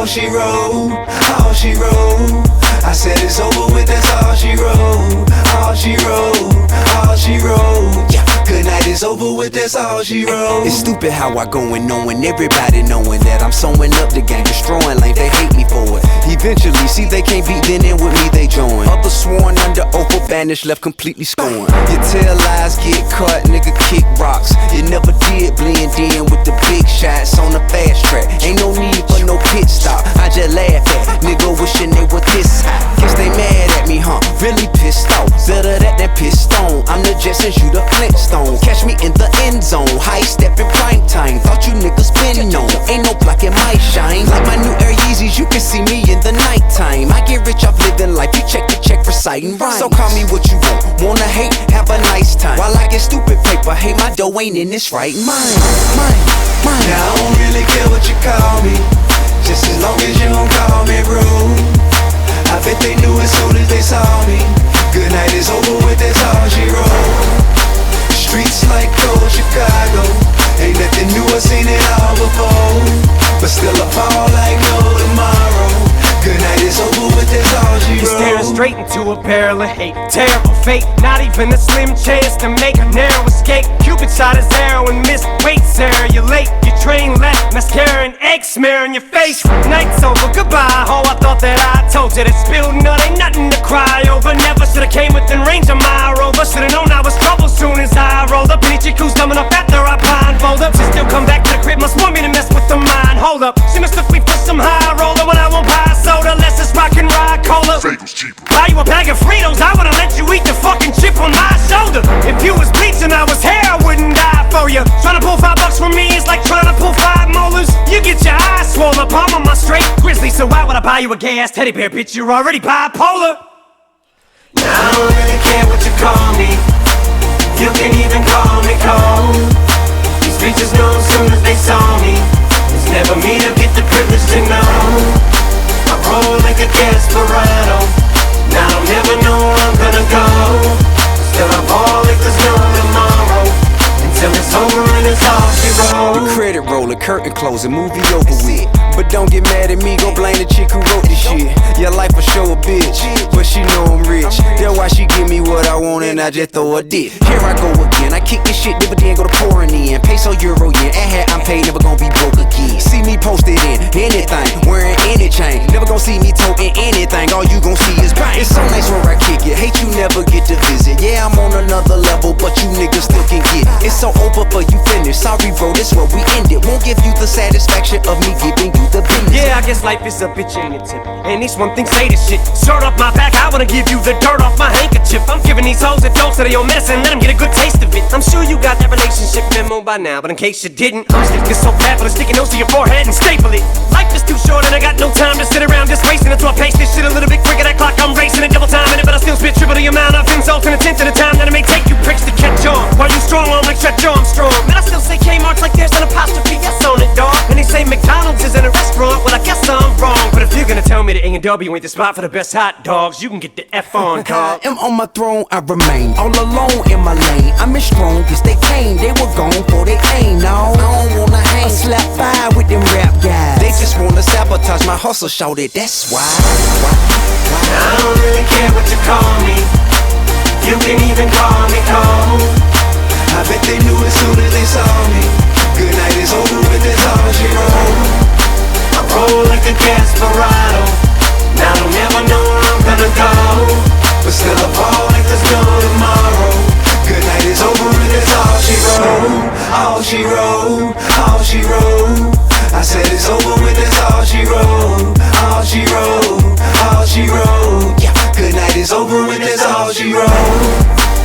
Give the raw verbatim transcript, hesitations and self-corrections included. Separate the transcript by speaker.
Speaker 1: all she wrote, all she wrote. I said it's over with, that's all she wrote, all she wrote, all she wrote. Yeah, good night, it's over with, that's all she wrote. It's stupid how I go and knowing everybody knowing that I'm sewing up the game, destroying lanes, they hate me for it. Eventually, see they can't beat, then in with me they join. Others sworn under oath, banished, left completely scorned. You tell lies, get cut, nigga kick rocks. You never did blend in with the big shots on the fast track. Ain't no need for no pit stop, I just laugh at nigga wishing they were this high. Guess they mad at me, huh? Really pissed off. Better that than pissed on. I'm the Jetsons, you the Flintstone. Catch me in the end zone, high step in prime time. Thought you niggas been known, ain't no block in my shine. Like my new Air Yeezys, you can see me in the nighttime. I get rich off living life, you check the check for citing rhymes. So call me what you want, wanna hate, have a nice time. While I get stupid paper, hey, my dough ain't in this right mind. Mine, mine. Now I don't really care what you call me, just as long as you don't call me rude. I bet they knew as soon as they saw me. Good night is over with, that's all she wrote. Streets like cold Chicago, ain't nothing new, I seen it all before. But still I fall like no tomorrow. Good night is over with, that's all she wrote.
Speaker 2: Staring straight into a barrel of hate, terrible fate. Not even a slim chance to make a narrow escape. Cupid shot his arrow and missed. Wait, Sarah, you're late. Your train left, mascara and egg smear on your face. Night's over, goodbye. Oh, I thought that I told you that spilled nut ain't nothing to cry over. Never should've came within range of my rover. Should've known I was trouble soon as I rolled up. Any chick who's coming up after I blindfold up, she still come back to the crib, must want me to mess with the mind. Hold up, she must have me for some high roller when I won't buy soda. Let's just rock and ride cola. Buy you a bag of Fritos, I would've let you eat the fucking chip on my shoulder. If you was bleach and I was hair, I wouldn't die for you. Trying to pull five bucks from me is like trying to pull five molars. You get your eyes swollen, palm on my straight grizzly. So why would I buy you a gay ass teddy bear, bitch? You're already bipolar.
Speaker 1: Now I don't really care what you call me, you can even call me cold. These bitches know as soon as they saw me, it's never me to get the privilege to know. I roll like a desperado, now I don't never know where I'm gonna go. Still I ball like there's no tomorrow, until it's over and it's all she wrote. The credit roller, curtain closing, movie over with. But don't get mad at me, go blame the chick who wrote this shit. Your life will show a bitch, but she know I'm rich. That's why she give me what I want and I just throw a dick. Here I go again, I kick this shit, never then go to pouring in. Peso, euro, yen, and hat I'm paid, never gonna be broke again. See me posted in anything, wearing any chain. Never gonna see me toting anything, all you gon' see is bang. It's so nice where I kick it, hate you never get to visit. Yeah, I'm on another level, but you niggas still can get it. It's so over for you finished, sorry bro, this where we end it. Won't give you the satisfaction of me giving you the business.
Speaker 2: Yeah, I guess life is a bitch, ain't it, tip? And these one thing say this shit. Shirt off my back, I wanna give you the dirt off my handkerchief. I'm giving these hoes a dose of their own medicine, let them get a good taste of it. I'm sure you got that relationship memo by now, but in case you didn't, I'm sticking so fat for the sticky nose to your forehead and staple it. Life is too short and I got no time to sit around just wasting it. So I pace this shit a little bit quicker, that clock I'm racing it, double time in it, but I still spit triple the amount of insults and a tenth of the time that it may take you pricks to catch on. While you strong on like stretch Armstrong, man, I still say Kmart's like there's an apostrophe S on it, dawg. And they say McDonald's isn't a restaurant, well I guess I'm wrong. But if you're gonna tell me that A and W ain't the spot for the best hot dogs, you can get the F on, dawg.
Speaker 1: I am on my throne, I remain all alone in my lane. I'm as strong as they came, they were gone for they aim. No, I don't wanna hang, slap fire with them rap guys. They just wanna sabotage my hustle, shout it, that's why. why, why. I don't really care what you call me, you can even call me cold. I bet they knew as soon as they saw me. Good night is over with, that's all she wrote. I roll like a desperado, now I don't ever know where I'm gonna go. But still I fall like there's no tomorrow. Good night is over and that's all she wrote. All she wrote, all she wrote. I said it's over with, that's all she wrote. All she wrote, all she wrote. Yeah, good night is over with, that's all she wrote.